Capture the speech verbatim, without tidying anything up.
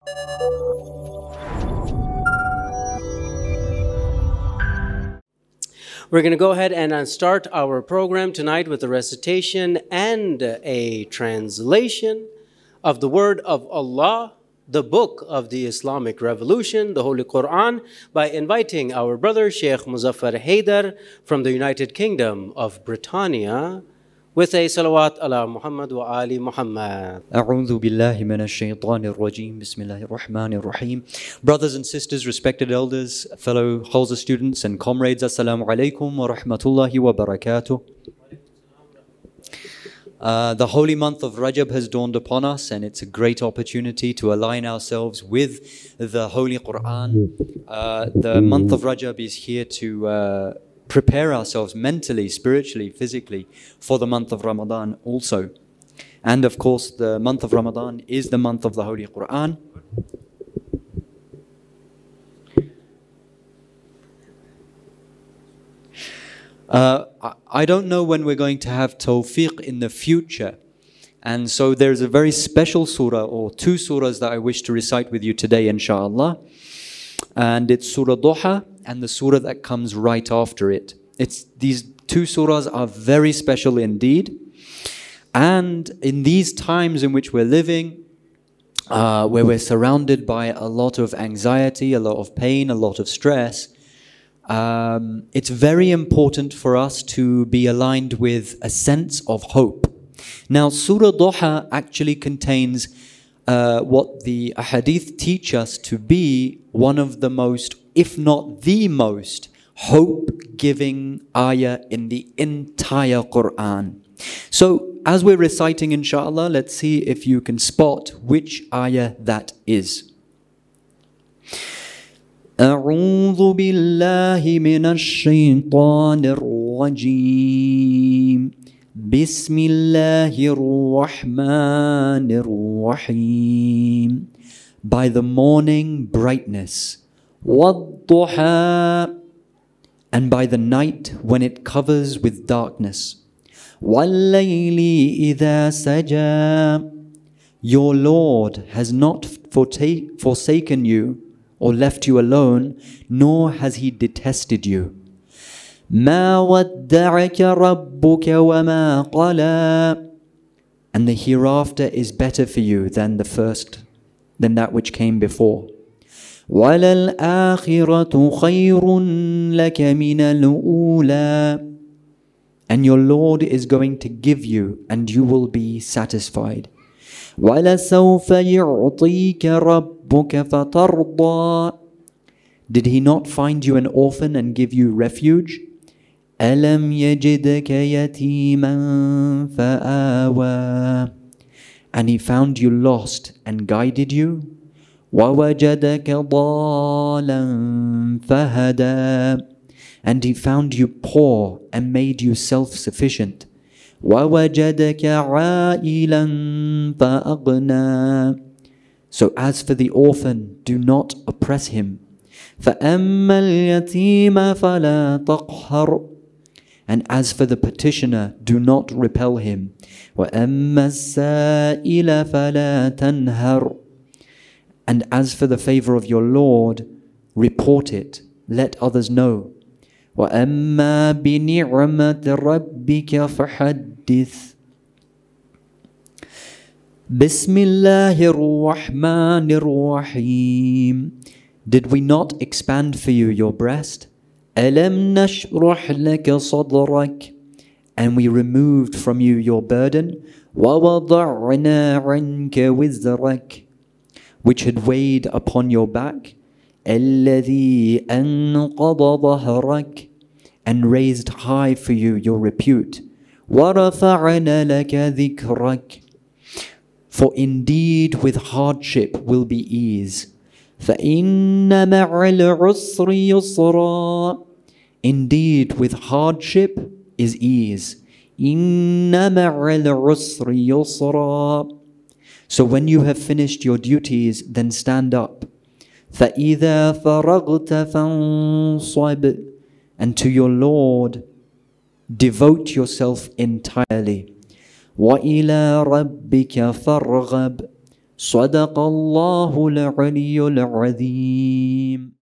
We're going to go ahead and start our program tonight with a recitation and a translation of the word of Allah, the book of the Islamic Revolution, the Holy Quran, by inviting our brother Sheikh Muzaffar Haidar from the United Kingdom of Britannia with a salawat ala Muhammad wa ali Muhammad. A'udhu billahi minash shaitanir rajim. Bismillahir rahmanir rahim. Brothers and sisters, respected elders, fellow Khalsa students and comrades, assalamu alaikum wa rahmatullahi wa barakatuh. Uh, the holy month of Rajab has dawned upon us, and it's a great opportunity to align ourselves with the Holy Quran. Uh, the month of Rajab is here to uh, prepare ourselves mentally, spiritually, physically for the month of Ramadan also. And of course, the month of Ramadan is the month of the Holy Quran. Uh, I don't know when we're going to have tawfiq in the future. And so there's a very special surah, or two surahs, that I wish to recite with you today, inshallah. And it's Surah Duha and the surah that comes right after it. It's, these two surahs are very special indeed. And in these times in which we're living, uh, where we're surrounded by a lot of anxiety, a lot of pain, a lot of stress, um, it's very important for us to be aligned with a sense of hope. Now, Surah Duha actually contains uh, what the ahadith teach us to be one of the most, if not the most, hope-giving ayah in the entire Quran. So, as we're reciting, inshallah, let's see if you can spot which ayah that is. أعوذ بالله من الشيطان الرجيم بسم الله الرحمن الرحيم. By the morning brightness, وَالضُّحَى, and by the night when it covers with darkness, وَاللَّيْلِ إِذَا سَجَى, your Lord has not forsaken you or left you alone, nor has He detested you. مَا وَدَّعَكَ رَبُّكَ وَمَا قَلَى, and the hereafter is better for you than the first, than that which came before. وَلَلْآخِرَةُ خَيْرٌ لَكَ مِنَ الْأُولَى, and your Lord is going to give you, and you will be satisfied. وَلَسَوْفَ يُعْطِيكَ رَبُّكَ فَتَرْضَى, did He not find you an orphan and give you refuge? أَلَمْ يَجِدْكَ يَتِيمًا فَآوَى, and He found you lost and guided you. وَوَجَدَكَ ضَالًا فَهَدَى, and He found you poor and made you self-sufficient. وَوَجَدَكَ عَائِلًا فَأَغْنَى, so as for the orphan, do not oppress him. فَأَمَّا الْيَتِيمَ فَلَا تَقْهَرْ, and as for the petitioner, do not repel him. وَأَمَّا السَّائِلَ فَلَا تَنْهَرْ, and as for the favor of your Lord, report it, let others know. وَأَمَّا بِنِعْمَةِ رَبِّكَ فَحَدِّثْ. بِسْمِ اللَّهِ الرَّحْمَنِ الرَّحِيمِ, did we not expand for you your breast? أَلَمْ نَشْرَحْ لَكَ صَدْرَكَ, and we removed from you your burden. وَوَضَعْنَا عَنْكَ وِزْرَكَ, which had weighed upon your back. الَّذِي أَنْقَضَ ظَهْرَكَ, and raised high for you your repute. وَرَفَعْنَا لَكَ ذِكْرَكَ, for indeed with hardship will be ease. فَإِنَّ مَعَ الْعُسْرِ يُسْرًا, indeed with hardship is ease. إِنَّ مَعَ الْعُسْرِ يُسْرًا, so when you have finished your duties, then stand up. فَإِذَا فَرَغْتَ فَانصَبْ, and to your Lord devote yourself entirely. وَإِلَىٰ رَبِّكَ فَارْغَبْ, صدق الله العلي العظيم.